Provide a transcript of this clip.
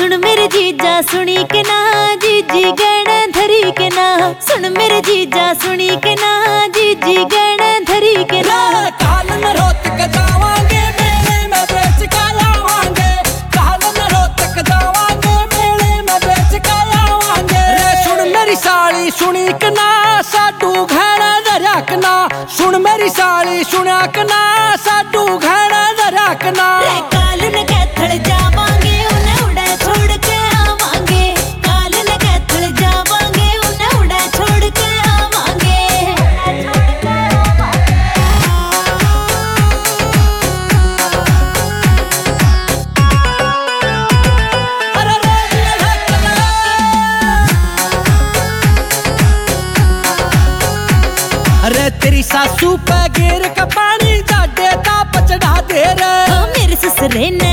सुन मेरे जीजा सुनी के ना, जीजी गहने धरी के ना। सुन मेरे जीजा सुनी के ना, जीजी गहने धरी के ना। काल न रोहतक जावांगे मेले में बेच के आवांगे, काल न रोहतक जावांगे मेले में बेच के आवांगे। सुन मेरी साली सुनी के ना, साडू गहने धरा के ना। सुन मेरी साली सुना के ना, साडू गहने धरा के ना। काल न कैथल जावांगे, उन्हें उड़ा छोड़ के आवांगे। काल न कैथल जावांगे, उन्हें उड़ा छोड़ के आवांगे। अरे तेरी सासू पे गिर के पानी जाडे ताप चढ़ा दे रे। मेरे ससुरे